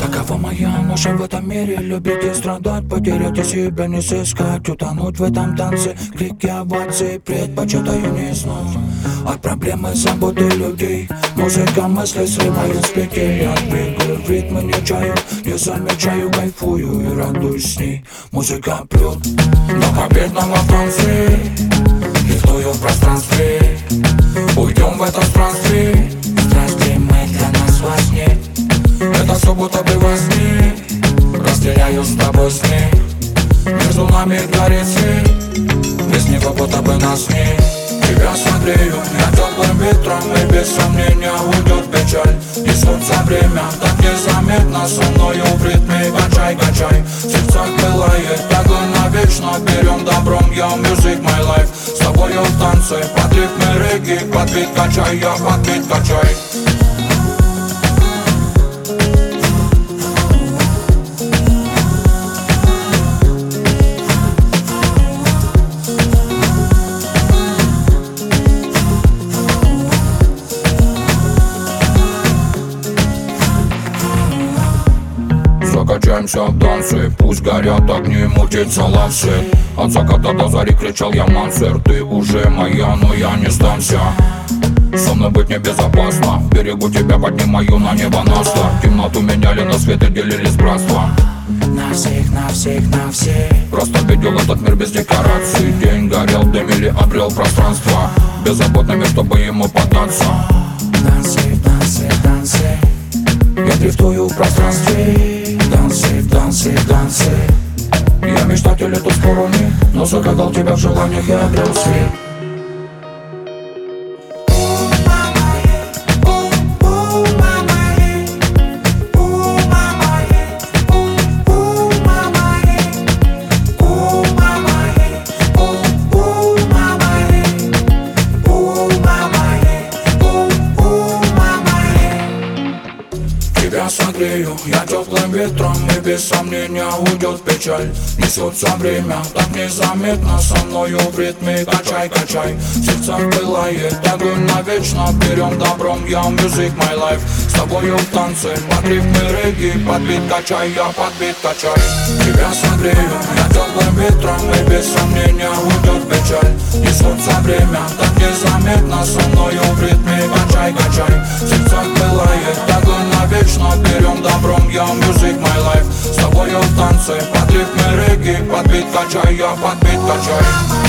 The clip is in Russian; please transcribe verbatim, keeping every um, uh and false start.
Какова моя ноша в этом мире? Любить и страдать, потерять и себя не сыскать, утонуть в этом танце, крики овации предпочитаю не знать. От проблемы заботы людей музыка мысли срывает с петель. От прыгаю в ритмы не чаю, не замечаю, кайфую и радуюсь с ней. Музыка прет до победного танца, летую в пространстве. Уйдем в это странстве, страсти мы для нас важнее. Это все будто бы во сне, разделяю с тобой сны. Между нами горит свет, без него будто бы нас нет. Тебя согрею я теплым ветром, и без сомнения уйдет печаль. Несутся время, так незаметно со мною в ритме. Качай, качай, в сердцах пылает огонь навечно. Берем добром, я music my life. С тобою в танце, под ритмы регги, под бит качай, я под бит качай. Закачаемся в танце, пусть горят огни, мутится лавсет. От заката до зари кричал я мансер. Ты уже моя, но я не сдамся. Со мной быть небезопасно, берегу тебя, поднимаю на небо наста. Темноту меняли на свет и делились братством. На всех, на всех, на всех. Просто видел этот мир без декораций. День горел, дым или обрел пространство. Беззаботными, чтобы ему податься. Дансы, дансы, дансы. Я дрифтую в пространстве. Дансы, дансы, дансы. Я мечтатель эту стороны, но загадал тебя в желаниях, я обрел свет. Тебя согрею я теплым ветром, и без сомнения уйдет печаль. Несется время, так незаметно со мною в ритме. Качай, качай, в сердцах пылает огонь навечно. Берем добром, я music my life. С тобою в танце, под ритмы регги, под бит качай, я под бит качай. Тебя согрею я теплым ветром, и без сомнения уйдет печаль. Несется время, так незаметно со мною в ритме. Качай, качай, в сердцах пылает огонь навечно. Берем добром, я music my life. С тобою в танце, под ритмы регги, под бит качай, я под бит качай.